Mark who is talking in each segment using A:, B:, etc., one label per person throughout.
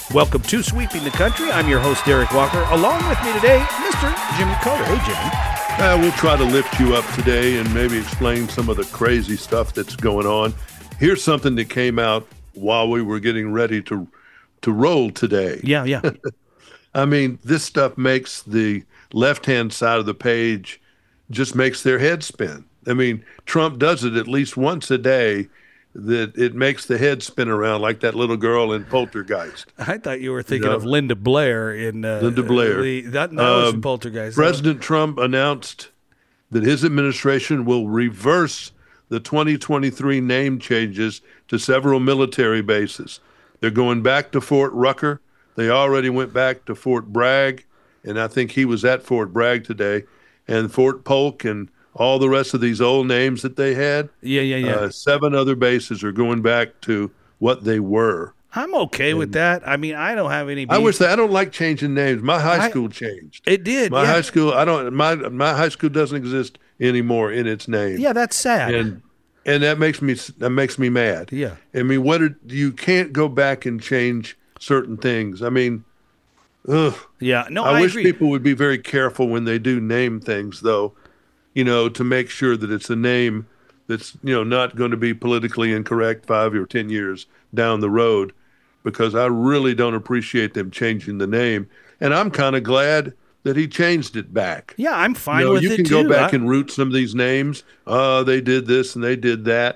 A: Welcome to Sweeping the Country. I'm your host, Derek Walker. Along with me today, Mr. Jimmy Carter. Hey, Jimmy.
B: We'll try to lift you up today and maybe explain some of the crazy stuff that's going on. Here's something that came out while we were getting ready to roll today.
A: Yeah.
B: I mean, this stuff makes the left-hand side of the page just makes their head spin. I mean, Trump does it at least once a day, that it makes the head spin around like that little girl in Poltergeist.
A: I thought you were thinking of Linda Blair in
B: Linda Blair.
A: That was in Poltergeist.
B: President Trump announced that his administration will reverse the 2023 name changes to several military bases. They're going back to Fort Rucker. They already went back to Fort Bragg, and I think he was at Fort Bragg today, and Fort Polk and all the rest of these old names that they had.
A: Yeah.
B: 7 other bases are going back to what they were.
A: I'm okay with that. I mean, I don't have any beef.
B: I don't like changing names. My high school changed.
A: It did.
B: My high school, my high school doesn't exist anymore in its name.
A: Yeah, that's sad.
B: And that makes me mad.
A: Yeah.
B: I mean, you can't go back and change certain things. I mean, ugh.
A: Yeah. No,
B: I wish
A: agree.
B: people would be very careful when they do name things, though, to make sure that it's a name that's, not going to be politically incorrect 5 or 10 years down the road, because I really don't appreciate them changing the name. And I'm kind of glad that he changed it back.
A: Yeah, I'm fine with it, too.
B: You can go back and root some of these names. They did this and they did that.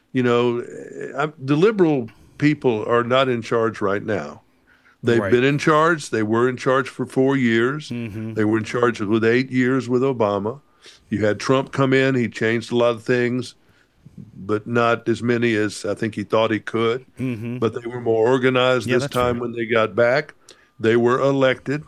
B: The liberal people are not in charge right now. They've been in charge. They were in charge for 4 years. Mm-hmm. They were in charge with 8 years with Obama. You had Trump come in. He changed a lot of things, but not as many as I think he thought he could. Mm-hmm. But they were more organized this time when they got back. They were elected.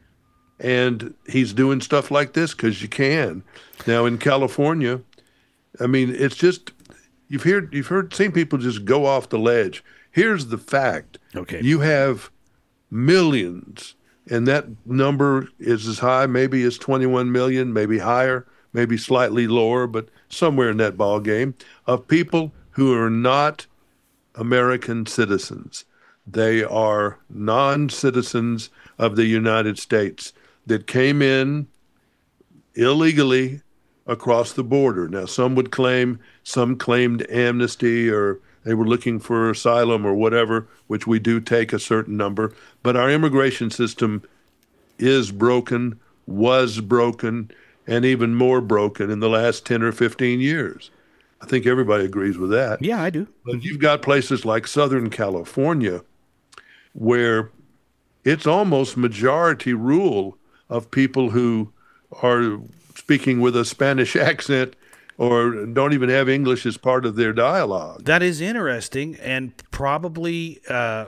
B: And he's doing stuff like this because you can. Now in California, I mean, it's just seen people just go off the ledge. Here's the fact.
A: Okay.
B: You have millions, and that number is as high maybe as 21 million, maybe higher, maybe slightly lower, but somewhere in that ball game, of people who are not American citizens. They are non-citizens of the United States that came in illegally across the border. Now, some claimed amnesty, or they were looking for asylum or whatever, which we do take a certain number. But our immigration system is broken, was broken, and even more broken in the last 10 or 15 years. I think everybody agrees with that.
A: Yeah, I do.
B: But you've got places like Southern California where it's almost majority rule of people who are speaking with a Spanish accent or don't even have English as part of their dialogue.
A: That is interesting and probably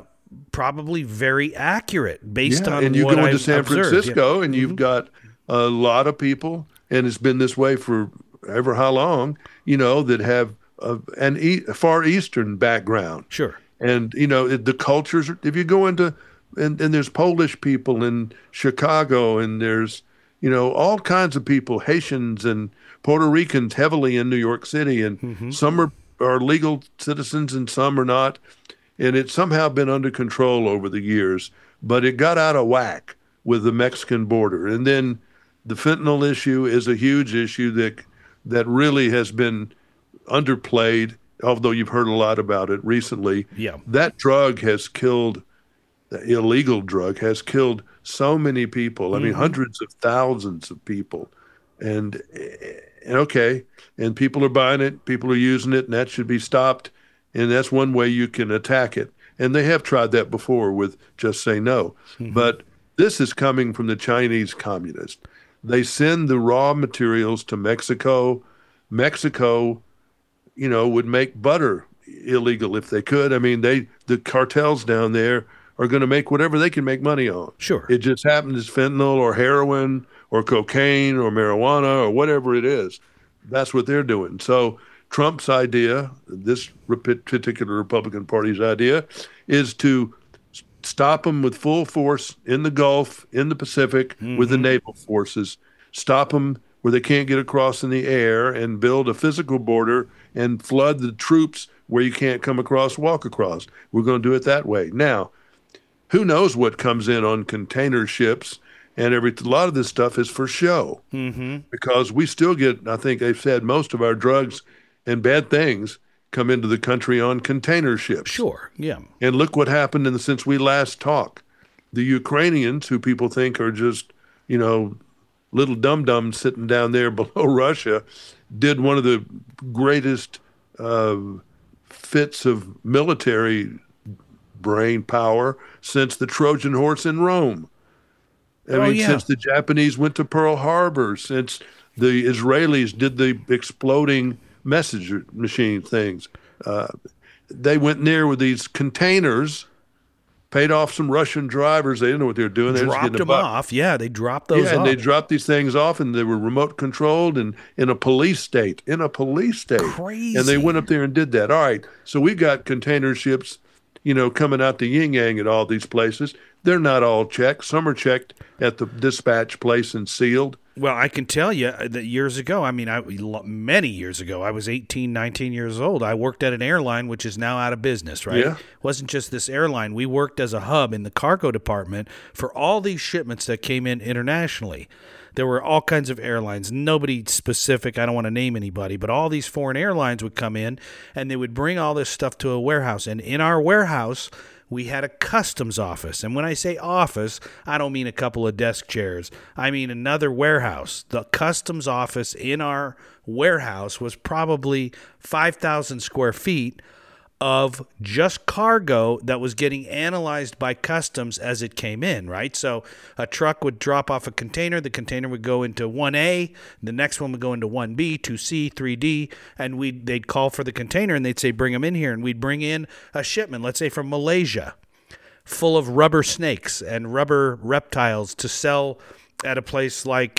A: very accurate based on what I've observed.
B: And you go into San Francisco and you've got a lot of people, and it's been this way for ever how long, that have a Far Eastern background.
A: Sure.
B: And, the cultures, if you go into, and there's Polish people in Chicago, and there's, all kinds of people, Haitians and Puerto Ricans heavily in New York City, and some are legal citizens and some are not. And it's somehow been under control over the years, but it got out of whack with the Mexican border. And then the fentanyl issue is a huge issue that really has been underplayed, although you've heard a lot about it recently.
A: Yeah. That
B: drug has killed, the illegal drug has killed so many people. I mean, hundreds of thousands of people. And people are buying it, people are using it, and that should be stopped. And that's one way you can attack it. And they have tried that before with Just Say No. Mm-hmm. But this is coming from the Chinese communists. They send the raw materials to Mexico. Mexico, would make butter illegal if they could. I mean, the cartels down there are going to make whatever they can make money on.
A: Sure.
B: It just happens as fentanyl or heroin or cocaine or marijuana or whatever it is. That's what they're doing. So Trump's idea, this particular Republican Party's idea, is to stop them with full force in the Gulf, in the Pacific, with the naval forces, stop them where they can't get across in the air, and build a physical border and flood the troops where you can't come across, walk across. We're going to do it that way. Now, who knows what comes in on container ships and a lot of this stuff is for show. Because we still get, I think they've said most of our drugs and bad things come into the country on container ships.
A: Sure, yeah.
B: And look what happened since we last talked. The Ukrainians, who people think are just, little dum-dums sitting down there below Russia, did one of the greatest fits of military brain power since the Trojan horse in Rome. Since the Japanese went to Pearl Harbor, since the Israelis did the exploding message machine things. They went in there with these containers, paid off some Russian drivers. They didn't know what they were doing. They
A: dropped them off. Yeah, they dropped those off.
B: And they dropped these things off, and they were remote controlled and in a police state.
A: Crazy.
B: And they went up there and did that. All right, so we got container ships, coming out to Yin Yang at all these places. They're not all checked. Some are checked at the dispatch place and sealed.
A: Well, I can tell you that years ago, many years ago, I was 18, 19 years old. I worked at an airline, which is now out of business, right?
B: Yeah.
A: It wasn't just this airline. We worked as a hub in the cargo department for all these shipments that came in internationally. There were all kinds of airlines, nobody specific, I don't want to name anybody, but all these foreign airlines would come in, and they would bring all this stuff to a warehouse. And in our warehouse, we had a customs office. And when I say office, I don't mean a couple of desk chairs. I mean another warehouse. The customs office in our warehouse was probably 5,000 square feet of just cargo that was getting analyzed by customs as it came in, right? So a truck would drop off a container. The container would go into 1A. The next one would go into 1B, 2C, 3D. And they'd call for the container, and they'd say, bring them in here. And we'd bring in a shipment, let's say from Malaysia, full of rubber snakes and rubber reptiles to sell at a place like,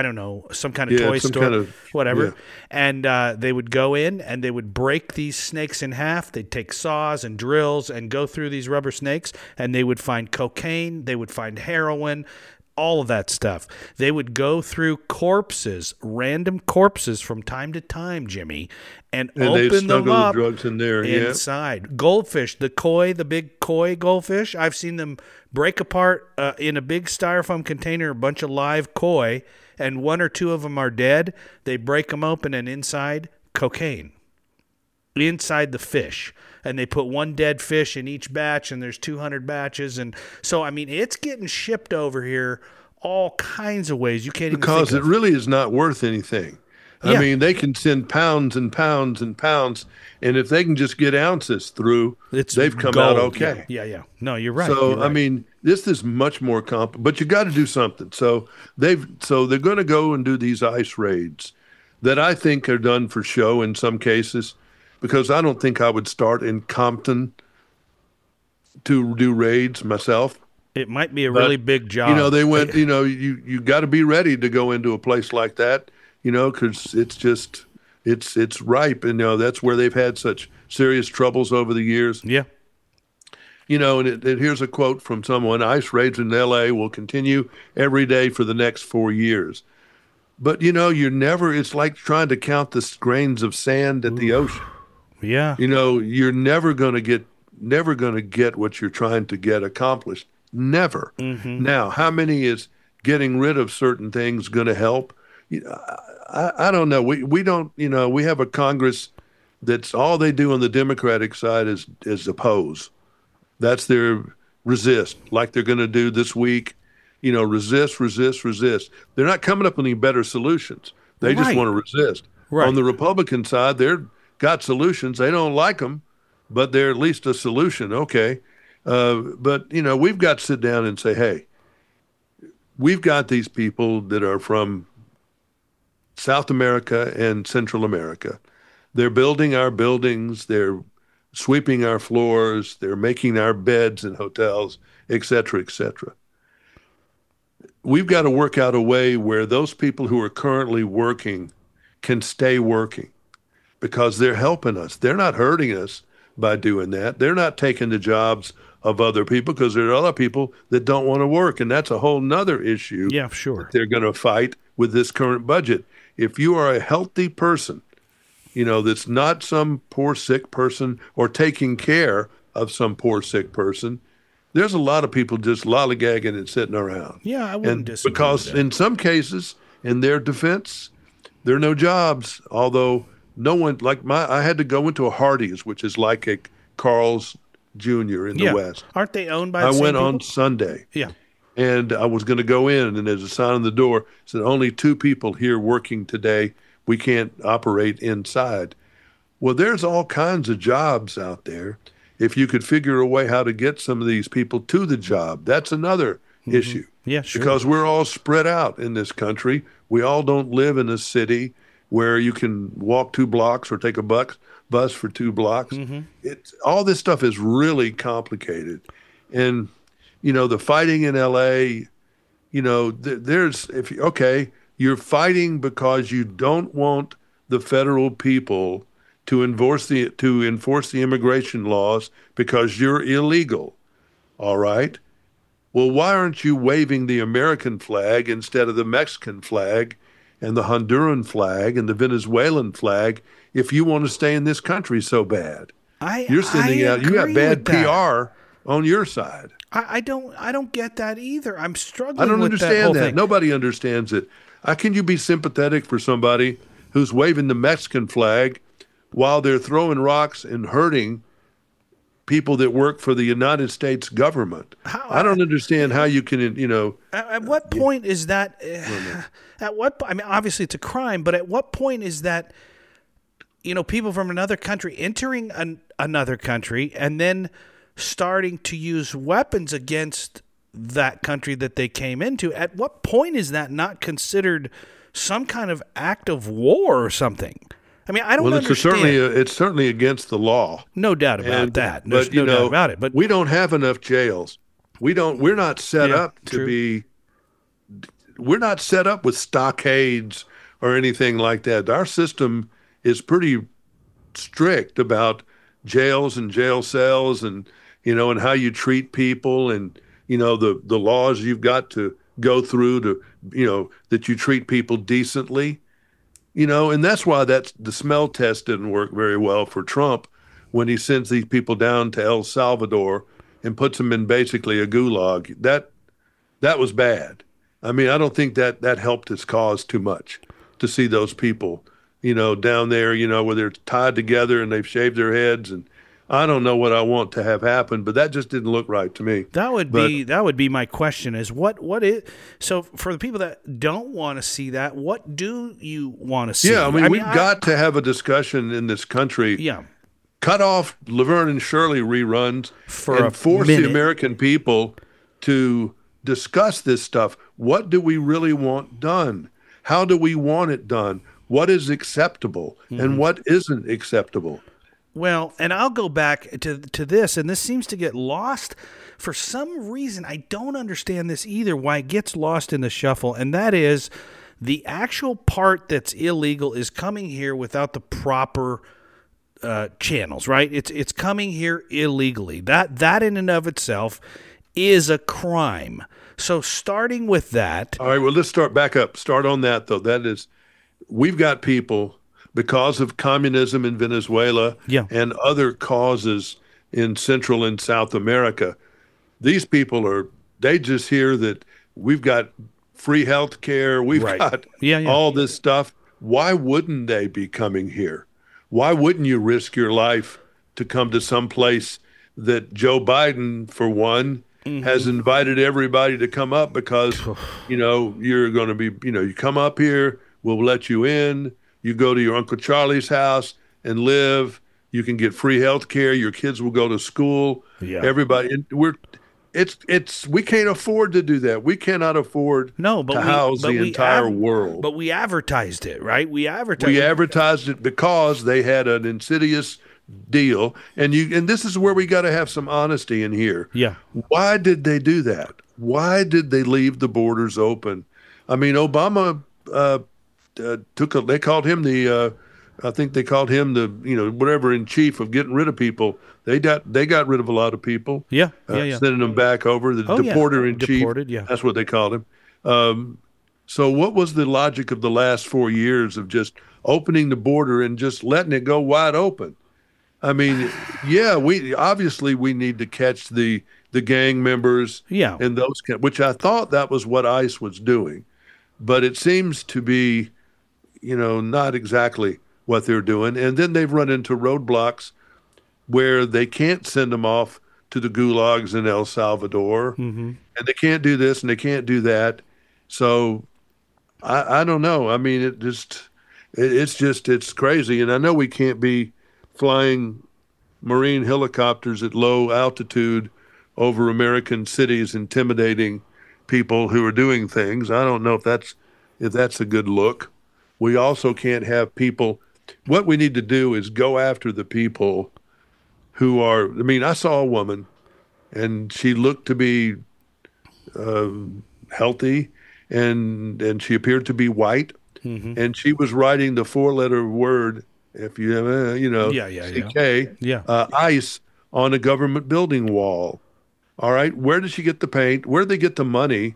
A: some kind of toy store, whatever. Yeah. And they would go in and they would break these snakes in half. They'd take saws and drills and go through these rubber snakes, and they would find cocaine. They would find heroin, all of that stuff. They would go through corpses, random corpses from time to time, Jimmy, and open them up
B: the drugs in there.
A: Inside. Yeah. Goldfish, the big koi goldfish, I've seen them break apart in a big styrofoam container, a bunch of live koi, and one or two of them are dead. They break them open, and inside, cocaine. Inside the fish. And they put one dead fish in each batch, and there's 200 batches. And so, it's getting shipped over here all kinds of ways. You can't even think of.
B: Because it really is not worth anything. Yeah. They can send pounds and pounds and pounds, and if they can just get ounces through, they've come out okay.
A: Yeah. No, you're right.
B: So,
A: you're right.
B: this is much more complicated, but you got to do something. So they're going to go and do these ICE raids that I think are done for show in some cases, because I don't think I would start in Compton to do raids myself.
A: It might be a really big job.
B: They went, you got to be ready to go into a place like that, because it's ripe. And, that's where they've had such serious troubles over the years.
A: Yeah.
B: And here's a quote from someone: ICE raids in L.A. will continue every day for the next 4 years. But, it's like trying to count the grains of sand at the ocean.
A: Yeah.
B: You're never going to get what you're trying to get accomplished. Never. Mm-hmm. Now, how many is getting rid of certain things going to help? I don't know. We don't, we have a Congress that's all they do on the Democratic side is oppose. That's their resist, like they're going to do this week. Resist. They're not coming up with any better solutions. They just want to resist. Right. On the Republican side, they're got solutions. They don't like them, but they're at least a solution. Okay. But, we've got to sit down and say, hey, we've got these people that are from South America and Central America. They're building our buildings. They're sweeping our floors. They're making our beds in hotels, et cetera, et cetera. We've got to work out a way where those people who are currently working can stay working, because they're helping us. They're not hurting us by doing that. They're not taking the jobs of other people, because there are other people that don't want to work. And that's a whole nother issue.
A: Yeah, sure.
B: They're going to fight with this current budget. If you are a healthy person, that's not some poor sick person or taking care of some poor sick person, there's a lot of people just lollygagging and sitting around.
A: Yeah, I wouldn't
B: And
A: disagree with
B: because
A: that.
B: in some cases, in their defense, there are no jobs. Although no one I had to go into a Hardee's, which is like a Carl's Jr. in the
A: Yeah,
B: West.
A: aren't they owned by
B: I
A: the same
B: went
A: people?
B: on Sunday
A: Yeah.
B: and I was going to go in, and there's a sign on the door said only 2 people here working today. We can't operate inside. Well, there's all kinds of jobs out there. If you could figure a way how to get some of these people to the job, that's another issue.
A: Yeah, sure.
B: Because we're all spread out in this country. We all don't live in a city where you can walk 2 blocks or take a bus for 2 blocks. It's all this stuff is really complicated. And the fighting in LA, there's you're fighting because you don't want the federal people to enforce the immigration laws because you're illegal. All right. Well, why aren't you waving the American flag instead of the Mexican flag and the Honduran flag and the Venezuelan flag if you want to stay in this country so bad? You're sending out, you got
A: agree
B: bad
A: with that.
B: PR on your side.
A: I don't get that either. I'm struggling
B: I don't
A: with that whole
B: understand that.
A: thing.
B: Nobody understands it. How can you be sympathetic for somebody who's waving the Mexican flag while they're throwing rocks and hurting people that work for the United States government? I don't understand how you can,
A: At what point is that? I mean, obviously it's a crime, but at what point is that? People from another country entering another country and then starting to use weapons against that country that they came into. At what point is that not considered some kind of act of war or something? I mean, I don't understand.
B: It's certainly against the law.
A: No doubt about that. There's no doubt about it. But
B: we don't have enough jails. We're not set up to
A: true.
B: be. We're not set up with stockades or anything like that. Our system is pretty strict about jails and jail cells and and how you treat people and the laws you've got to go through to that you treat people decently. And that's why the smell test didn't work very well for Trump when he sends these people down to El Salvador and puts them in basically a gulag. That was bad. I mean, I don't think that helped his cause too much to see those people, down there, where they're tied together and they've shaved their heads. And I don't know what I want to have happen, but that just didn't look right to me.
A: That would be my question is what is, so for the people that don't want to see that, what do you want to see?
B: Yeah, I mean, we've got to have a discussion in this country.
A: Yeah.
B: Cut off Laverne and Shirley reruns
A: and
B: force the American people to discuss this stuff. What do we really want done? How do we want it done? What is acceptable and what isn't acceptable?
A: Well, and I'll go back to this, and this seems to get lost for some reason. I don't understand this either, why it gets lost in the shuffle, and that is the actual part that's illegal is coming here without the proper channels, right? It's coming here illegally. That in and of itself is a crime. So starting with that.
B: All right, well, let's back up. Start on that, though. That is, we've got people, because of communism in Venezuela and other causes in Central and South America, these people they just hear that we've got free health care, we've got all this stuff. Why wouldn't they be coming here? Why wouldn't you risk your life to come to some place that Joe Biden, for one, has invited everybody to come up because, you're going to be, you come up here, we'll let you in. You go to your Uncle Charlie's house and live. You can get free health care. Your kids will go to school.
A: Yeah.
B: Everybody, we can't afford to do that. We cannot afford to house the entire world.
A: But we advertised it, right? We advertised
B: it because they had an insidious deal. And this is where we got to have some honesty in here.
A: Yeah.
B: Why did they do that? Why did they leave the borders open? I mean, Obama they called him I think they called him the whatever in chief of getting rid of people. They got rid of a lot of people. Sending them back over, the deporter in chief. That's what they called him. So what was the logic of the last 4 years of just opening the border and just letting it go wide open? I mean, we need to catch the the gang members,
A: Yeah.
B: and which I thought that was what ICE was doing, but it seems to be, not exactly what they're doing. And then they've run into roadblocks where they can't send them off to the gulags in El Salvador, and they can't do this and they can't do that. So I don't know. I mean, it's crazy. And I know we can't be flying Marine helicopters at low altitude over American cities, intimidating people who are doing things. I don't know if that's a good look. We also can't have people. What we need to do is go after the people who are. I mean, I saw a woman, and she looked to be healthy, and she appeared to be white, and she was writing the 4-letter word, if you CK, ICE on a government building wall. All right, where did she get the paint? Where did they get the money?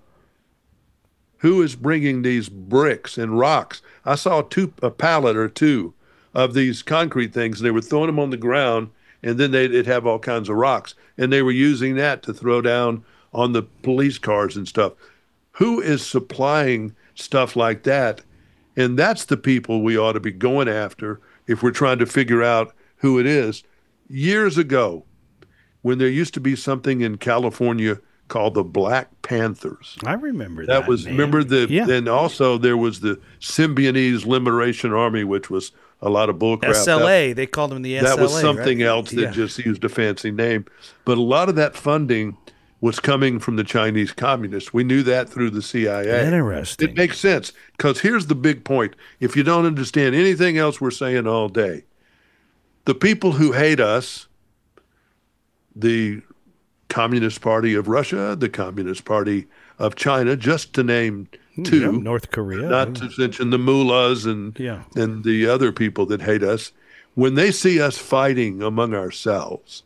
B: Who is bringing these bricks and rocks? I saw a pallet or two of these concrete things, and they were throwing them on the ground, and then they'd have all kinds of rocks, and they were using that to throw down on the police cars and stuff. Who is supplying stuff like that? And that's the people we ought to be going after if we're trying to figure out who it is. Years ago, when there used to be something in California called the Black Panthers.
A: I remember that.
B: And also there was the Symbionese Liberation Army, which was a lot of bullcrap.
A: SLA, they called them the SLA.
B: That was something
A: right?
B: else that just used a fancy name. But a lot of that funding was coming from the Chinese communists. We knew that through the CIA.
A: Interesting.
B: It makes sense, because here's the big point. If you don't understand anything else we're saying all day, the people who hate us, the Communist Party of Russia, the Communist Party of China, just to name two.
A: Yeah, North Korea.
B: Not to mention the mullahs and the other people that hate us. When they see us fighting among ourselves,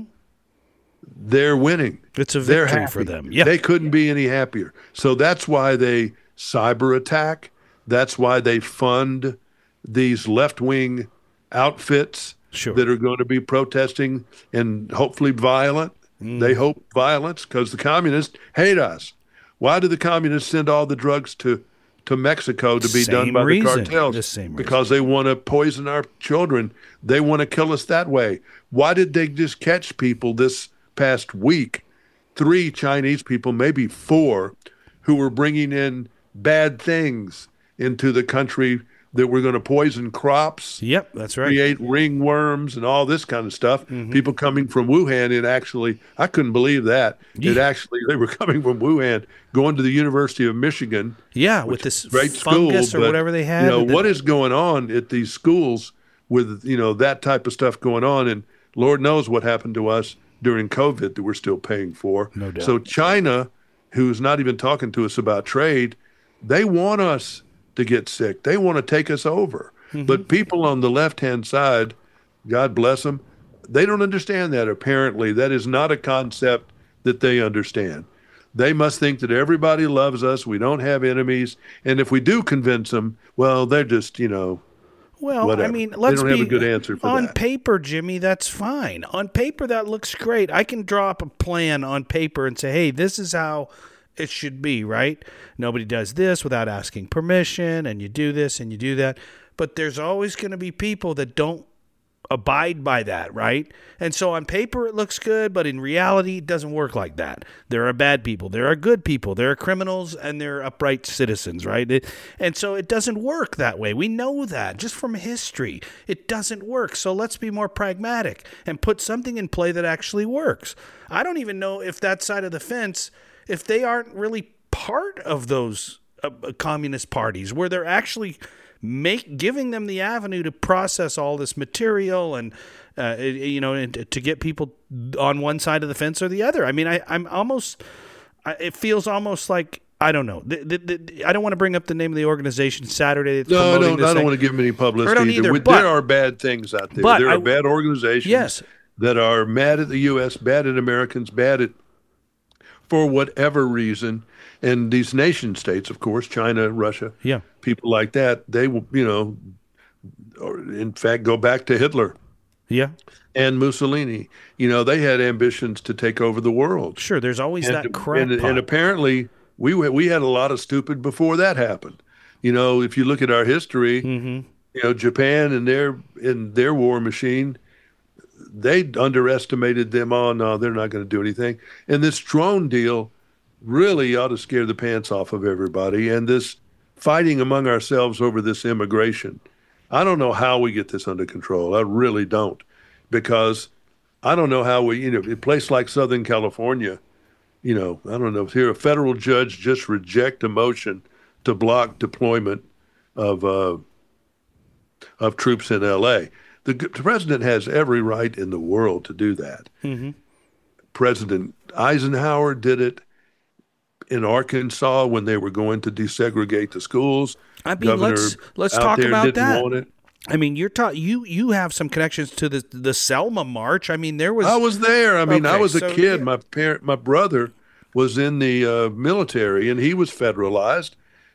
B: they're winning.
A: It's a victory for them. Yeah.
B: They couldn't be any happier. So that's why they cyber attack. That's why they fund these left-wing outfits that are going to be protesting and hopefully violent. They hope violence, because the communists hate us. Why do the communists send all the drugs to Mexico to be done by the cartels? Because they want to poison our children. They want to kill us that way. Why did they just catch people this past week? 3 Chinese people, maybe 4, who were bringing in bad things into the country that were going to poison crops.
A: Yep, that's right.
B: Create ringworms and all this kind of stuff. People coming from Wuhan, I couldn't believe that. They were coming from Wuhan, going to the University of Michigan.
A: Yeah, with this
B: great
A: fungus
B: school,
A: or whatever they had.
B: What is going on at these schools with, that type of stuff going on? And Lord knows what happened to us during COVID that we're still paying for.
A: No doubt.
B: So China, who's not even talking to us about trade, they want us to get sick. They want to take us over. But people on the left-hand side, God bless them, they don't understand that apparently. That is not a concept that they understand. They must think that everybody loves us, we don't have enemies, and if we do convince them, well, they're just,
A: Well,
B: whatever.
A: I mean,
B: they don't have a good answer for
A: on
B: that.
A: paper, Jimmy, that's fine. On paper, that looks great. I can draw up a plan on paper and say, hey, this is how it should be, right? Nobody does this without asking permission, and you do this and you do that. But there's always going to be people that don't abide by that, right? And so on paper it looks good, but in reality it doesn't work like that. There are bad people, there are good people, there are criminals, and there are upright citizens, right? And so it doesn't work that way. We know that just from history. It doesn't work. So let's be more pragmatic and put something in play that actually works. I don't even know if that side of the fence, if they aren't really part of those communist parties where they're actually giving them the avenue to process all this material and to get people on one side of the fence or the other. I mean, it feels almost like, I don't know. I don't want to bring up the name of the organization Saturday.
B: No, I don't want to give them any publicity either. There are bad things out there. There are bad organizations that are mad at the U.S., bad at Americans, bad at for whatever reason. And these nation states, of course, China, Russia, people like that, they will, in fact, go back to Hitler.
A: Yeah.
B: and Mussolini. They had ambitions to take over the world.
A: Sure. There's always
B: And
A: that
B: and
A: crackpot.
B: apparently we had a lot of stupid before that happened. If you look at our history,
A: Mm-hmm.
B: Japan and their war machine, they underestimated them. Oh no, they're not going to do anything. And this drone deal really ought to scare the pants off of everybody. And this fighting among ourselves over this immigration, I don't know how we get this under control. I really don't, because I don't know how a place like Southern California, I don't know, here a federal judge just reject a motion to block deployment of troops in L.A. The president has every right in the world to do that.
A: Mm-hmm.
B: President Eisenhower did it in Arkansas when they were going to desegregate the schools.
A: I mean,
B: Governor
A: let's
B: out
A: talk
B: there
A: about
B: didn't
A: that.
B: want it.
A: I mean, you have some connections to the Selma March. I mean, there was.
B: I was there. I mean, I
A: Okay,
B: was a
A: so
B: kid.
A: yeah.
B: My brother was in the military, and he was federalized.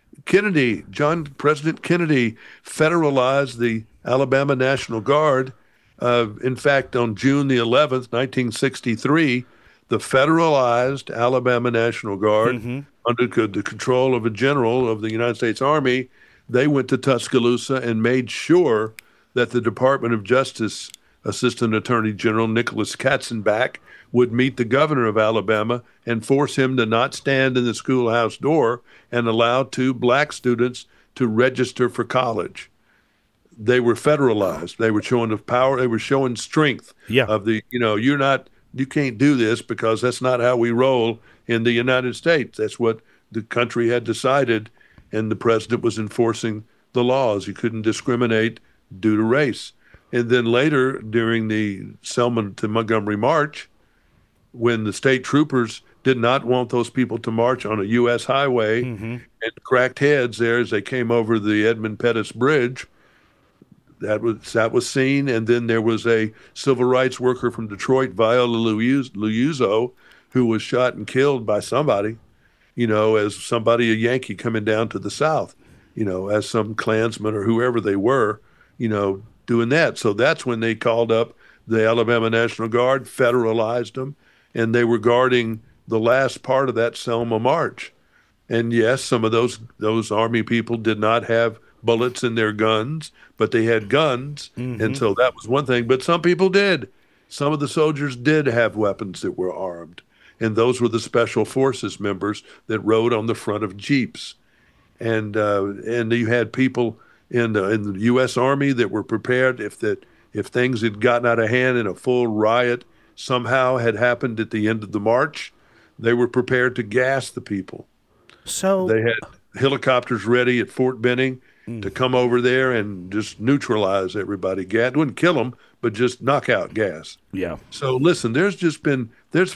B: President Kennedy federalized the Alabama National Guard. In fact, on June the 11th, 1963, the federalized Alabama National Guard, under the control of a general of the United States Army, they went to Tuscaloosa and made sure that the Department of Justice Assistant Attorney General Nicholas Katzenbach would meet the governor of Alabama and force him to not stand in the schoolhouse door and allow 2 black students to register for college. They were federalized. They were showing the power. They were showing strength of the, you can't do this because that's not how we roll in the United States. That's what the country had decided, and the president was enforcing the laws. You couldn't discriminate due to race. And then later, during the Selma to Montgomery March, when the state troopers did not want those people to march on a U.S. highway and cracked heads there as they came over the Edmund Pettus Bridge, that was seen. And then there was a civil rights worker from Detroit, Viola Liuzzo, who was shot and killed by somebody, as a Yankee coming down to the South, as some Klansman or whoever they were, doing that. So that's when they called up the Alabama National Guard, federalized them, and they were guarding the last part of that Selma March. And yes, some of those Army people did not have bullets in their guns, but they had guns. And so that was one thing. But some people did. Some of the soldiers did have weapons that were armed. And those were the Special Forces members that rode on the front of Jeeps. And you had people in the U.S. Army that were prepared if things had gotten out of hand and a full riot somehow had happened at the end of the march, they were prepared to gas the people.
A: So
B: they had helicopters ready at Fort Benning to come over there and just neutralize everybody. Gas wouldn't kill them, but just knock out gas.
A: Yeah.
B: So listen, there's been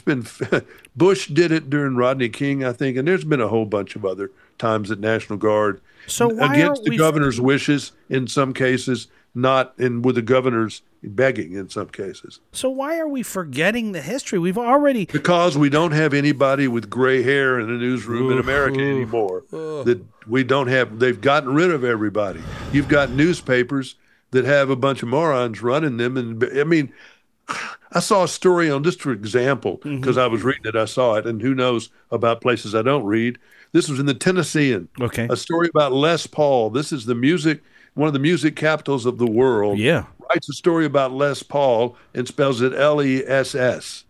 B: Bush did it during Rodney King, I think, and there's been a whole bunch of other times that National Guard against the governor's wishes in some cases, with the governor's begging in some cases.
A: So why are we forgetting the history? We've already
B: because we don't have anybody with gray hair in the newsroom in America anymore. That we don't have. They've gotten rid of everybody. You've got newspapers that have a bunch of morons running them, and I mean, I saw a story on, just for example, because I was reading it, I saw it, and who knows about places I don't read. This was in the Tennessean.
A: Okay.
B: A story about Les Paul. This is one of the music capitals of the world.
A: Yeah.
B: Writes a story about Les Paul and spells it Less.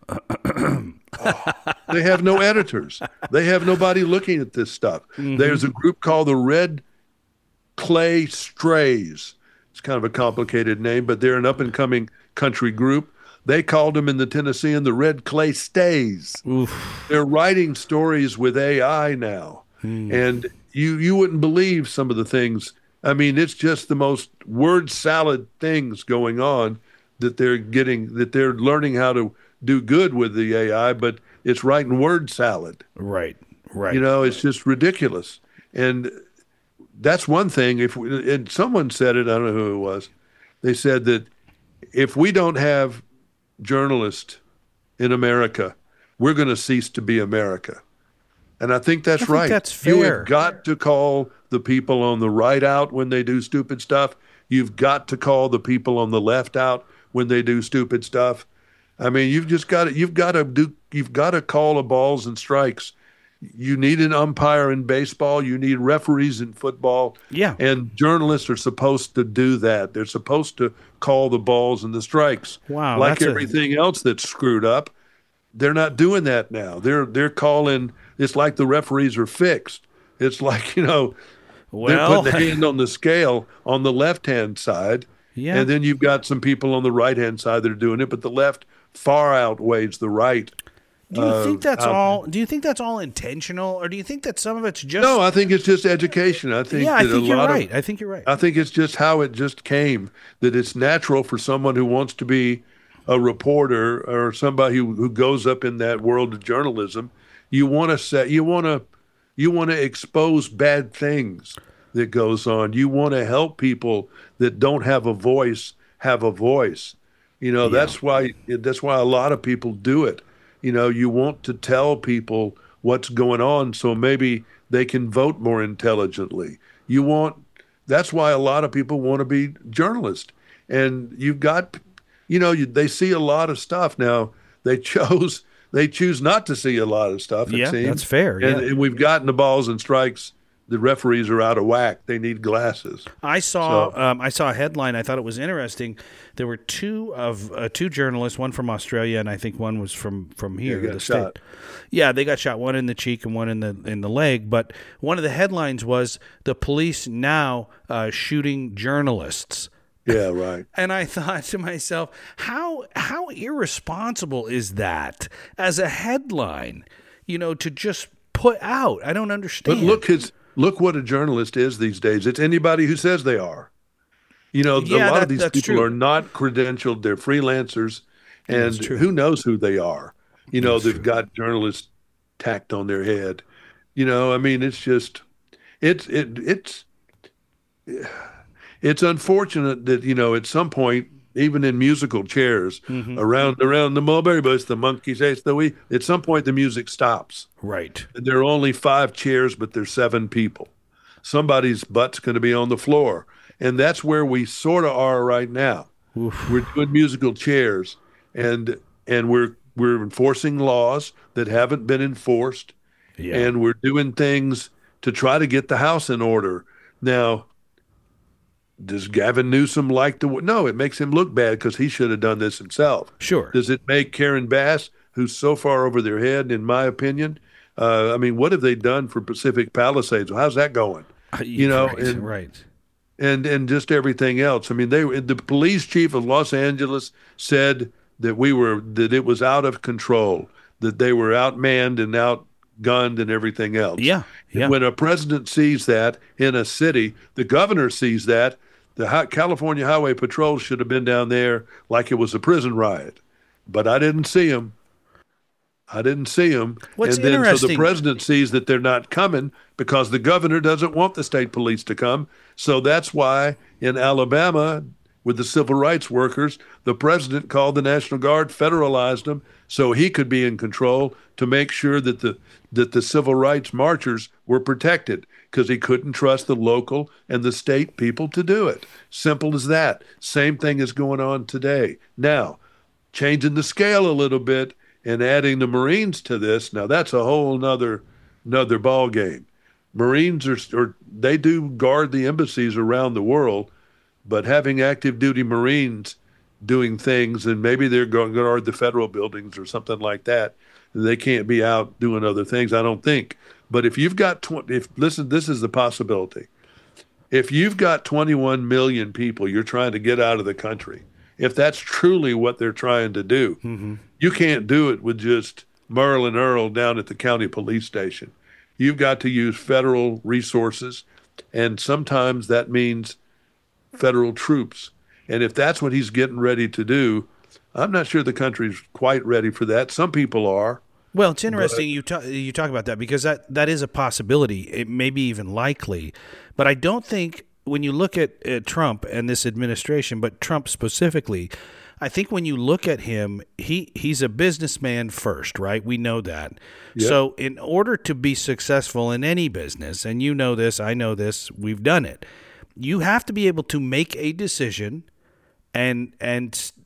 B: They have no editors. They have nobody looking at this stuff. There's a group called the Red Clay Strays. It's kind of a complicated name, but they're an up-and-coming country group. They called them in the Tennessean the Red Clay Stays.
A: Oof.
B: They're writing stories with AI now. And you wouldn't believe some of the things. I mean, it's just the most word salad things going on that they're learning how to do good with the AI, but it's writing word salad.
A: Right.
B: It's just ridiculous. And that's one thing. And someone said it, I don't know who it was. They said that if we don't have journalists in America, we're going to cease to be America. And I think that's right.
A: That's fair.
B: You have got to call the people on the right out when they do stupid stuff. You've got to call the people on the left out when they do stupid stuff. I mean, you've got to call the balls and strikes. You need an umpire in baseball. You need referees in football.
A: Yeah.
B: And journalists are supposed to do that. They're supposed to call the balls and the strikes.
A: Wow.
B: Like everything else that's screwed up, they're not doing that now. They're calling. It's like the referees are fixed. It's like, they're putting the hand on the scale on the left-hand side.
A: Yeah.
B: And then you've got some people on the right-hand side that are doing it, but the left far outweighs the right.
A: Do you think that's all? Do you think that's all intentional, or do you think that some of it's just?
B: No, I think it's just education. I think
A: I think you're right. I think you're right.
B: I think it's just how it just came, that it's natural for someone who wants to be a reporter or somebody who goes up in that world of journalism. You want to expose bad things that goes on. You want to help people that don't have a voice have a voice. That's why a lot of people do it. You want to tell people what's going on so maybe they can vote more intelligently. That's why a lot of people want to be journalists. And you've got, they see a lot of stuff. Now, they choose not to see a lot of stuff, it seems.
A: That's fair.
B: And we've gotten the balls and strikes. The referees are out of whack. They need glasses.
A: I saw a headline. I thought it was interesting. There were two journalists, one from Australia, and I think one was from here,
B: the state.
A: Yeah, they got shot. One in the cheek and one in the leg. But one of the headlines was the police now shooting journalists.
B: Yeah, right.
A: And I thought to myself, how irresponsible is that as a headline? To just put out. I don't understand.
B: But look what a journalist is these days. It's anybody who says they are. A lot of these people are not credentialed. They're freelancers, and who knows who they are. They've got journalists tacked on their head. I mean, it's just it's unfortunate that at some point, even in musical chairs, around the mulberry bush, the monkey says at some point the music stops.
A: Right.
B: And there are only 5 chairs, but there's 7 people. Somebody's butt's going to be on the floor. And that's where we sort of are right now. Oof. We're doing musical chairs, and we're enforcing laws that haven't been enforced. Yeah. And we're doing things to try to get the house in order. Now, does Gavin Newsom like to? No, it makes him look bad because he should have done this himself.
A: Sure.
B: Does it make Karen Bass, who's so far over their head, in my opinion? What have they done for Pacific Palisades? How's that going?
A: Right.
B: And just everything else. I mean, the police chief of Los Angeles said that it was out of control, that they were outmanned and outgunned and everything else.
A: Yeah.
B: When a president sees that in a city, the governor sees that. The California Highway Patrol should have been down there like it was a prison riot, but I didn't see them.
A: What's
B: and then
A: interesting?
B: So the president sees that they're not coming because the governor doesn't want the state police to come. So that's why in Alabama, with the civil rights workers, the president called the National Guard, federalized them, so he could be in control to make sure that the civil rights marchers were protected, because he couldn't trust the local and the state people to do it. Simple as that. Same thing is going on today. Now, changing the scale a little bit and adding the Marines to this, now that's a whole another ball game. Marines they do guard the embassies around the world, but having active duty Marines doing things, and maybe they're going to guard the federal buildings or something like that, they can't be out doing other things, I don't think. But if you've got listen, this is the possibility. If you've got 21 million people you're trying to get out of the country, if that's truly what they're trying to do, you can't do it with just Merle and Earl down at the county police station. You've got to use federal resources, and sometimes that means federal troops. And if that's what he's getting ready to do, I'm not sure the country's quite ready for that. Some people are.
A: Well, it's interesting you talk about that, because that is a possibility. It may be even likely. But I don't think, when you look at Trump and this administration, but Trump specifically, I think when you look at him, he's a businessman first, right? We know that. Yep. So in order to be successful in any business, and you know this, I know this, we've done it, you have to be able to make a decision and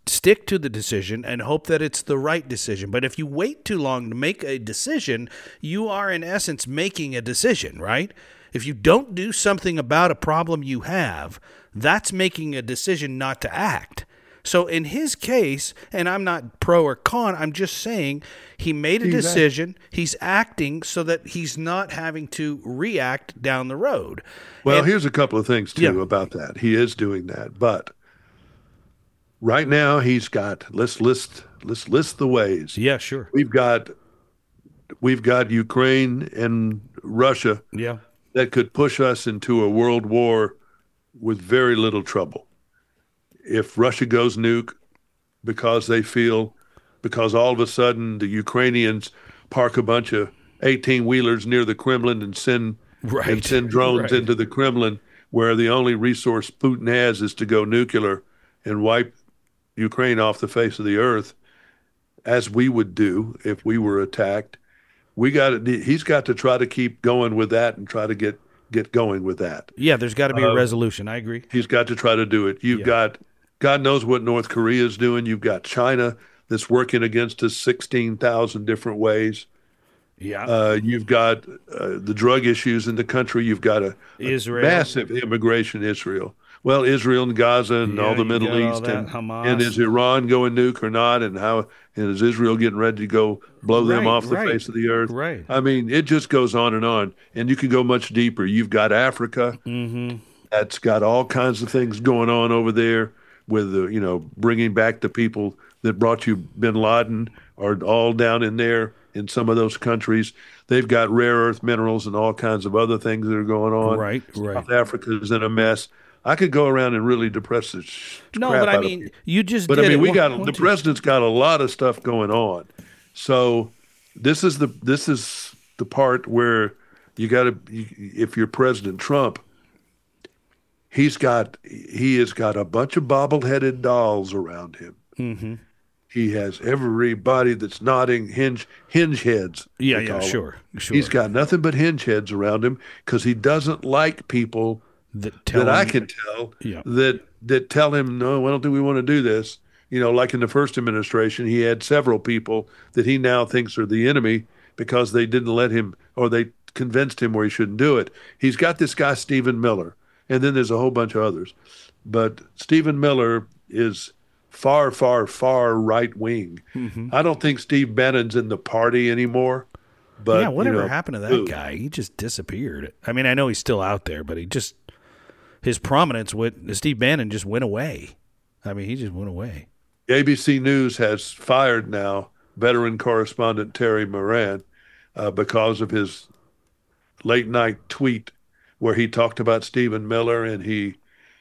A: stick to the decision and hope that it's the right decision. But if you wait too long to make a decision, you are in essence making a decision, right? If you don't do something about a problem you have, that's making a decision not to act. So in his case, and I'm not pro or con, I'm just saying he made a decision. He's acting so that he's not having to react down the road.
B: Well, here's a couple of things too about that. He is doing that, but right now he's got. Let's list the ways.
A: Yeah, sure.
B: We've got Ukraine and Russia.
A: Yeah.
B: That could push us into a world war with very little trouble. If Russia goes nuke because all of a sudden the Ukrainians park a bunch of 18-wheelers near the Kremlin and send drones into the Kremlin, where the only resource Putin has is to go nuclear and wipe Ukraine off the face of the earth, as we would do if we were attacked. He's got to try to keep going with that and try to get going with that.
A: Yeah, there's got to be a resolution. I agree.
B: He's got to try to do it. You've got God knows what North Korea is doing. You've got China that's working against us 16,000 different ways.
A: Yeah.
B: You've got the drug issues in the country. You've got a massive immigration Israel. Well, Israel and Gaza and all the Middle East and is Iran going nuke or not? And is Israel getting ready to go blow them off the face of the earth?
A: Right.
B: I mean, it just goes on. And you can go much deeper. You've got Africa.
A: Mm-hmm.
B: That's got all kinds of things going on over there with, bringing back the people that brought you bin Laden are all down in there in some of those countries. They've got rare earth minerals and all kinds of other things that are going on.
A: Right.
B: South Africa is in a mess. I could go around and really depress the
A: No,
B: crap
A: but I
B: out
A: mean,
B: of
A: you just
B: But
A: did
B: I mean,
A: it.
B: the president's got a lot of stuff going on. So this is the part where if you're President Trump, he has got a bunch of bobble-headed dolls around him.
A: Mm-hmm.
B: He has everybody that's nodding hinge heads.
A: Yeah, sure.
B: He's got nothing but hinge heads around him because he doesn't like people that I can tell that tell him, no, I don't think we want to do this. Like in the first administration, he had several people that he now thinks are the enemy because they didn't let him, or they convinced him where he shouldn't do it. He's got this guy, Stephen Miller, and then there's a whole bunch of others. But Stephen Miller is far, far, far right wing.
A: Mm-hmm.
B: I don't think Steve Bannon's in the party anymore. But
A: yeah, whatever happened to that guy? He just disappeared. I mean, I know he's still out there, but his prominence Steve Bannon just went away. I mean, he just went away.
B: ABC News has fired now veteran correspondent Terry Moran because of his late night tweet where he talked about Stephen Miller, and he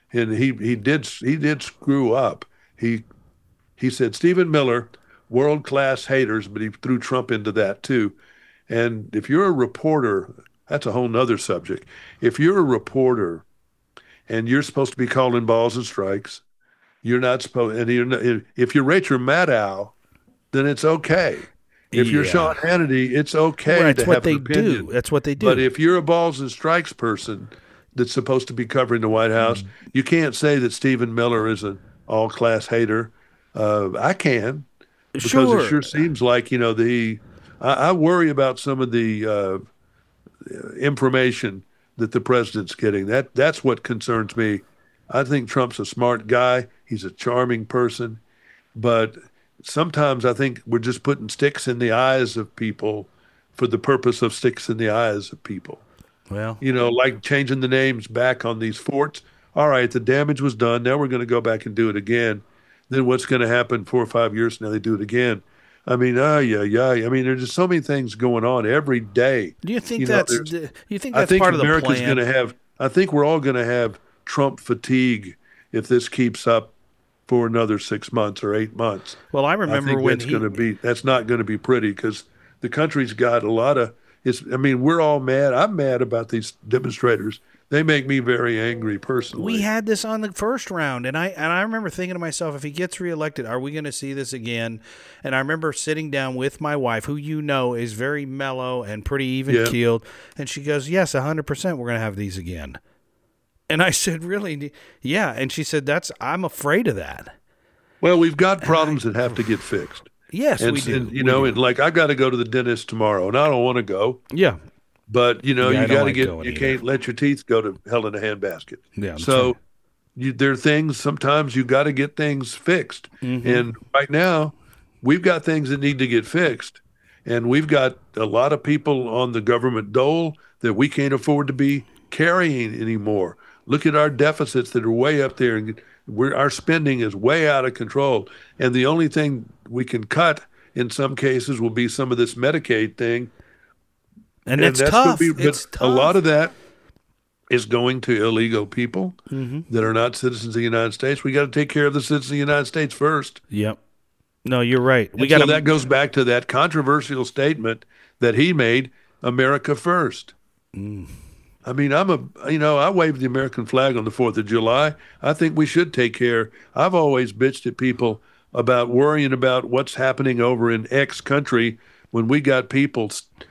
B: did screw up. He said Stephen Miller, world-class haters, but he threw Trump into that too. And if you're a reporter, that's a whole nother subject. If you're a reporter and you're supposed to be calling balls and strikes, you're not supposed. And if you're Rachel Maddow, then it's okay. If you're Sean Hannity, it's okay to have an opinion.
A: That's what they do.
B: But if you're a balls and strikes person that's supposed to be covering the White House, you can't say that Stephen Miller is an all-class hater. I can, because it sure seems like I worry about some of the information that the president's getting. That's what concerns me. I think Trump's a smart guy. He's a charming person, but sometimes I think we're just putting sticks in the eyes of people for the purpose of sticks in the eyes of people.
A: Well,
B: like changing the names back on these forts. All right, the damage was done. Now we're going to go back and do it again. Then what's going to happen 4 or 5 years from now? They do it again. I mean, I mean, there's just so many things going on every day.
A: Do you think that's part of the
B: America's
A: plan?
B: I think we're all going to have Trump fatigue if this keeps up for another 6 months or 8 months.
A: Well, I remember
B: that's not going to be pretty, because the country's got a lot of. We're all mad. I'm mad about these demonstrators. They make me very angry personally.
A: We had this on the first round, and I remember thinking to myself, if he gets reelected, are we going to see this again? And I remember sitting down with my wife, who is very mellow and pretty even-keeled, and she goes, yes, 100% we're going to have these again. And I said, really? Yeah. And she said, I'm afraid of that.
B: Well, we've got problems that have to get fixed.
A: Yes,
B: And,
A: we do.
B: and you
A: We
B: know,
A: do.
B: and like I got to go to the dentist tomorrow, and I don't want to go,
A: Yeah.
B: but
A: Yeah, I
B: you
A: don't
B: got to
A: like
B: get,
A: going
B: you
A: either.
B: can't let your teeth go to hell in a handbasket.
A: Yeah, I'm trying.
B: So there are things sometimes you got to get things fixed.
A: Mm-hmm.
B: And right now, we've got things that need to get fixed, and we've got a lot of people on the government dole that we can't afford to be carrying anymore. Look at our deficits that are way up there, and our spending is way out of control. And the only thing we can cut in some cases will be some of this Medicaid thing,
A: And
B: and
A: it's
B: that's going to
A: tough.
B: be. But
A: It's
B: a lot
A: tough.
B: of that is going to illegal people
A: Mm-hmm.
B: that are not citizens of the United States. We got to take care of the citizens of the United States first.
A: Yep. No, you're right. We
B: And
A: got
B: so that
A: to.
B: goes back to that controversial statement that he made, America first. I mean, I waved the American flag on the 4th of July. I think we should take care. I've always bitched at people about worrying about what's happening over in X country when we got people,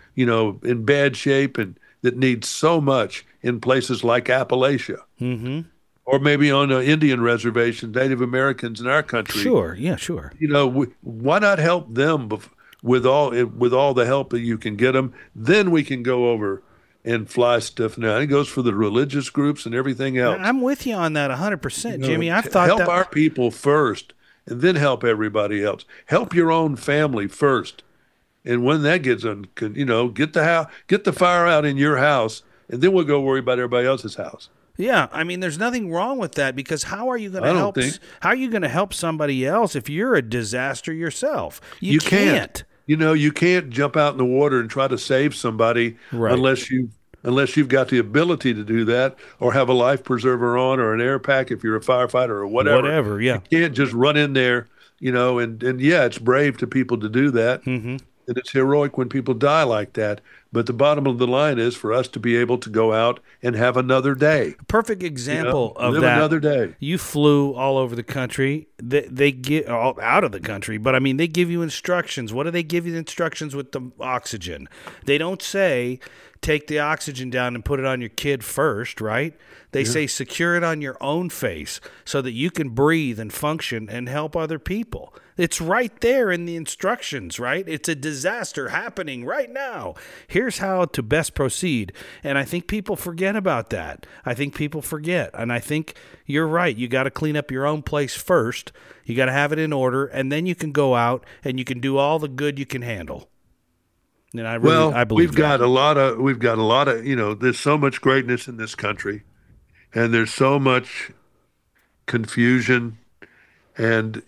B: in bad shape and that need so much in places like Appalachia
A: Mm-hmm.
B: or maybe on an Indian reservation, Native Americans in our country.
A: Sure. Yeah. Sure.
B: Why not help them with all the help that you can get them? Then we can go over and fly stuff now. It goes for the religious groups and everything else.
A: I'm with you on that 100%,
B: You know,
A: Jimmy. I've thought
B: help
A: that.
B: our people first, and then help everybody else. Help your own family first, and when that gets get the fire out in your house, and then we'll go worry about everybody else's house.
A: Yeah, I mean, there's nothing wrong with that because how are you going
B: I
A: to
B: don't
A: help?
B: think.
A: How are you going to help somebody else if you're a disaster yourself?
B: You can't. You can't jump out in the water and try to save somebody
A: Right.
B: unless you've got the ability to do that, or have a life preserver on, or an air pack if you're a firefighter, or whatever.
A: Whatever, yeah.
B: You can't just run in there, and yeah, it's brave to people to do that.
A: Mm-hmm.
B: And it's heroic when people die like that. But the bottom of the line is for us to be able to go out and have another day.
A: Perfect example of
B: live
A: that.
B: another day.
A: You flew all over the country. They get all out of the country, but I mean, they give you instructions. What do they give you the instructions with the oxygen? They don't say take the oxygen down and put it on your kid first, right? They say secure it on your own face so that you can breathe and function and help other people. It's right there in the instructions, right? It's a disaster happening right now. Here's how to best proceed. And I think people forget about that. I think people forget. And I think you're right. You got to clean up your own place first. You got to have it in order. And then you can go out and you can do all the good you can handle. And I believe
B: we've
A: that.
B: got a lot of, there's so much greatness in this country, and there's so much confusion, and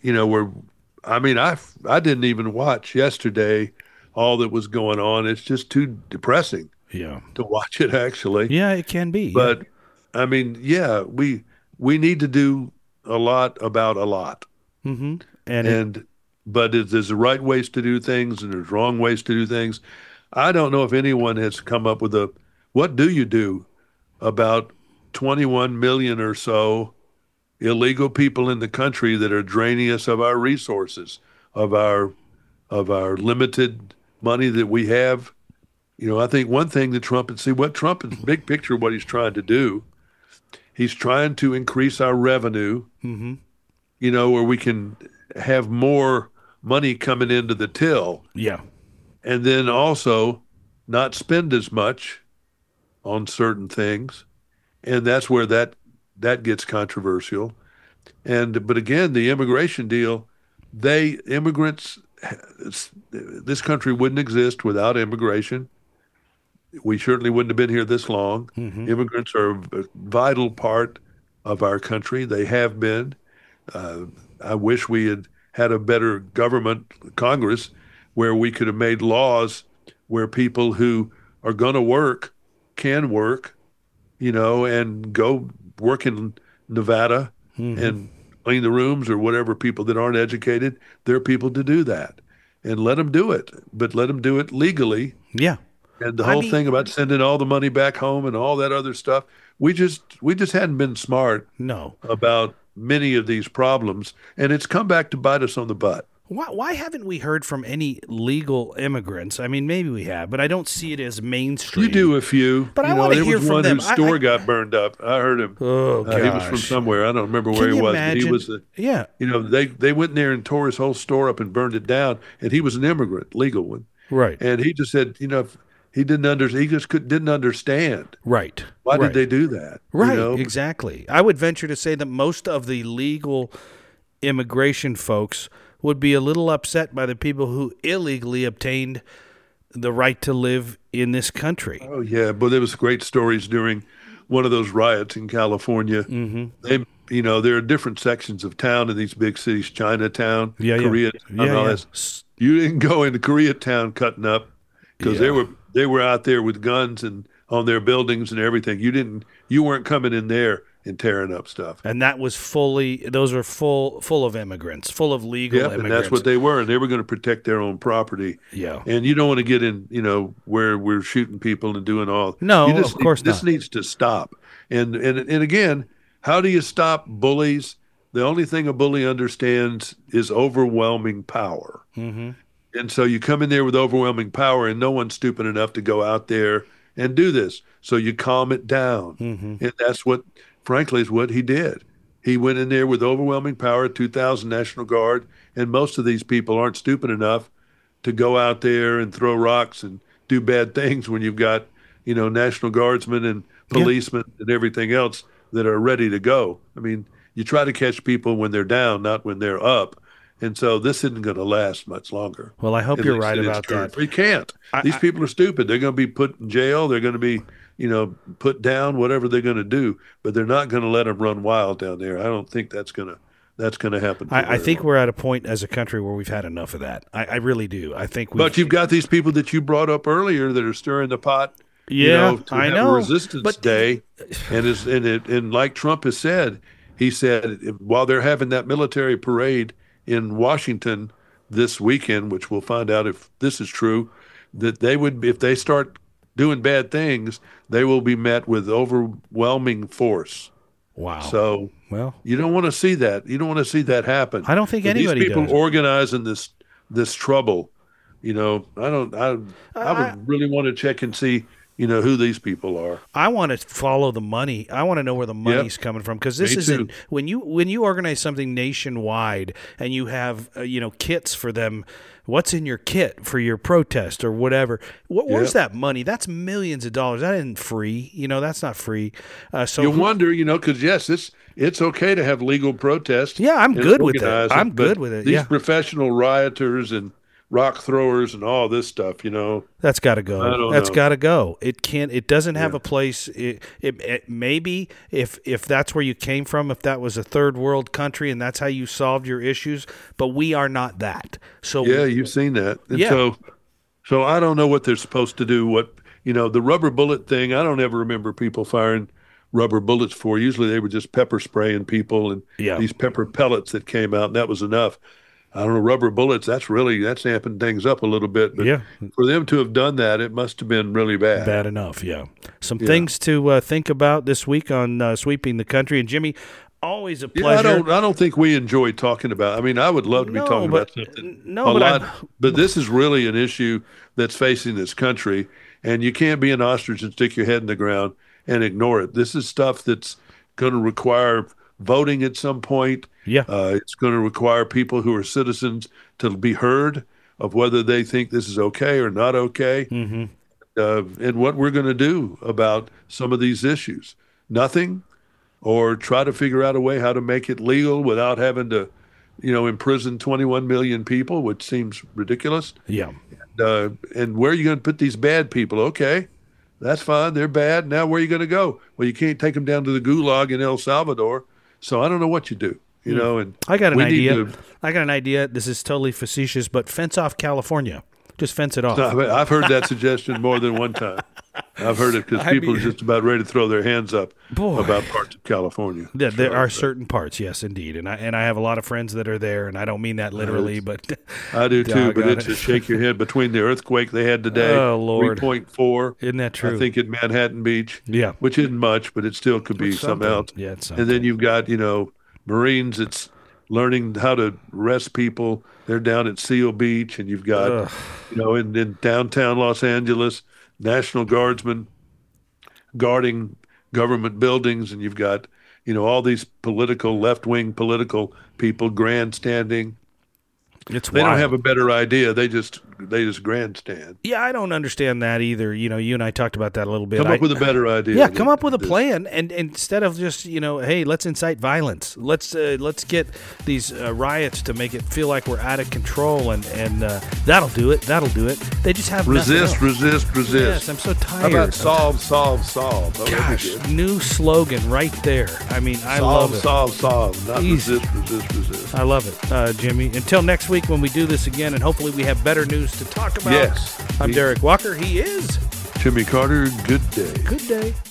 B: I didn't even watch yesterday all that was going on. It's just too depressing
A: Yeah.
B: to watch it, actually.
A: Yeah, it can be.
B: But I mean, yeah, we need to do a lot about a lot.
A: Mm-hmm.
B: But there's the right ways to do things and there's wrong ways to do things. I don't know if anyone has come up with what do you do about 21 million or so illegal people in the country that are draining us of our resources, of our limited money that we have. I think one thing that Trump big picture, what he's trying to do, he's trying to increase our revenue,
A: Mm-hmm.
B: Where we can have more money coming into the till,
A: Yeah.
B: and then also not spend as much on certain things. And that's where that gets controversial. But again, the immigration deal, immigrants, this country wouldn't exist without immigration. We certainly wouldn't have been here this long.
A: Mm-hmm.
B: Immigrants are a vital part of our country. They have been. I wish we had a better government, Congress, where we could have made laws where people who are going to work can work, and go work in Nevada
A: Mm-hmm.
B: and clean the rooms or whatever. People that aren't educated, there are people to do that, and let them do it, but let them do it legally.
A: Yeah.
B: And the whole thing about sending all the money back home and all that other stuff, we just hadn't been smart
A: No.
B: about many of these problems, and it's come back to bite us on the butt.
A: Why haven't we heard from any legal immigrants? I mean, maybe we have, but I don't see it as mainstream.
B: You do a few.
A: But I want to hear
B: there was
A: from
B: one
A: them.
B: whose store got burned up. I heard him.
A: Oh, gosh.
B: He was from somewhere. I don't remember where
A: Can
B: he
A: you
B: was.
A: imagine?
B: But he was.
A: Yeah.
B: They went in there and tore his whole store up and burned it down. And he was an immigrant, legal one.
A: Right.
B: And he just said, he didn't didn't understand.
A: Right.
B: Why
A: right.
B: did they do that?
A: Right. Exactly. I would venture to say that most of the legal immigration folks would be a little upset by the people who illegally obtained the right to live in this country.
B: Oh yeah, but there was great stories during one of those riots in California.
A: Mm-hmm.
B: There are different sections of town in these big cities, Chinatown, Koreatown, all that. You didn't go into Koreatown cutting up because they were out there with guns and on their buildings and everything. You weren't coming in there and tearing up stuff.
A: And that was those were full of immigrants, full of legal immigrants.
B: And that's what they were. And they were going to protect their own property.
A: Yeah.
B: And you don't want to get in, where we're shooting people and doing all.
A: No, of course not.
B: This needs to stop. And again, how do you stop bullies? The only thing a bully understands is overwhelming power.
A: Mm-hmm.
B: And so you come in there with overwhelming power, and no one's stupid enough to go out there and do this. So you calm it down.
A: Mm-hmm.
B: And that's frankly, is what he did. He went in there with overwhelming power, 2,000 National Guard, and most of these people aren't stupid enough to go out there and throw rocks and do bad things when you've got, National Guardsmen and policemen and everything else that are ready to go. I mean, you try to catch people when they're down, not when they're up. And so this isn't going to last much longer.
A: Well, I hope you're right about that.
B: We can't. These people are stupid. They're going to be put in jail. They're going to be, put down, whatever they're going to do. But they're not going to let them run wild down there. I don't think that's going to happen.
A: I think we're at a point as a country where we've had enough of that. I really do. I think.
B: But you've got these people that you brought up earlier that are stirring the pot.
A: I know.
B: Resistance Day, and like Trump has said, he said while they're having that military parade in Washington this weekend, which we'll find out if this is true, that they would, if they start doing bad things, they will be met with overwhelming force.
A: Wow.
B: So, you don't want to see that. You don't want to see that happen.
A: I don't think anybody
B: these people
A: does.
B: Organizing this trouble. I would really want to check and see who these people are.
A: I want to follow the money. I want to know where the money's coming from, because this isn't when you organize something nationwide and you have kits for them. What's in your kit for your protest or whatever? Where's that money? That's millions of dollars. That isn't free. That's not free. So
B: you wonder, because yes, it's okay to have legal protests.
A: Yeah, I'm good with it. I'm good with it.
B: These professional rioters and rock throwers and all this stuff,
A: that's got to go. That's got to go. It can't. It doesn't have a place. It maybe if that's where you came from, if that was a third world country and that's how you solved your issues, but we are not that. So
B: you've seen that. And so I don't know what they're supposed to do. What the rubber bullet thing. I don't ever remember people firing rubber bullets for. Usually they were just pepper spraying people and these pepper pellets that came out, and that was enough. I don't know, rubber bullets, that's amping things up a little bit. But for them to have done that, it must have been really bad.
A: Bad enough, Some things to think about this week on Sweeping the Country. And, Jimmy, always a pleasure.
B: I don't think we enjoy talking about. I mean, I would love to be talking about something but this is really an issue that's facing this country, and you can't be an ostrich and stick your head in the ground and ignore it. This is stuff that's going to require voting at some point. It's going to require people who are citizens to be heard of whether they think this is okay or not okay, and what we're going to do about some of these issues. Nothing, or try to figure out a way how to make it legal without having to, imprison 21 million people, which seems ridiculous. And where are you going to put these bad people? Okay, that's fine. They're bad. Now where are you going to go? Well, you can't take them down to the gulag in El Salvador. So I don't know what you do. And
A: I got an idea. This is totally facetious, but fence off California. Just fence it off.
B: I've heard that suggestion more than one time. I've heard it because people are just about ready to throw their hands up about parts of California.
A: There are certain parts, yes, indeed, and I have a lot of friends that are there, and I don't mean that literally, but
B: I do too. But it's a shake your head between the earthquake they had today, 3.4.
A: Isn't that true?
B: I think in Manhattan Beach,
A: which
B: isn't much, but it still could be something else.
A: Yeah, it's
B: and then you've got Marines. It's learning how to arrest people. They're down at Seal Beach, and you've got,
A: Ugh.
B: in downtown Los Angeles, National Guardsmen guarding government buildings, and you've got, all these left-wing political people grandstanding.
A: It's
B: They
A: wild.
B: don't have a better idea. They just grandstand.
A: Yeah, I don't understand that either. You and I talked about that a little bit.
B: Come up with a better idea.
A: Yeah, come up with a
B: This-
A: plan, and instead of just hey, let's incite violence. Let's get these riots to make it feel like we're out of control, and that'll do it. That'll do it. They just have nothing
B: Resist,
A: else.
B: resist, resist.
A: Yes, I'm so
C: How
A: tired.
C: about solve, solve, solve? Oh, that'd be
A: Gosh,
C: good.
A: new slogan right there. I mean, I love it.
B: Solve. Not
A: Easy.
B: resist.
A: I love it, Jimmy. Until next week when we do this again, and hopefully we have better news to talk about.
B: Yes.
A: I'm Derek Walker. He is.
B: Jimmy Carter, good day.
A: Good day.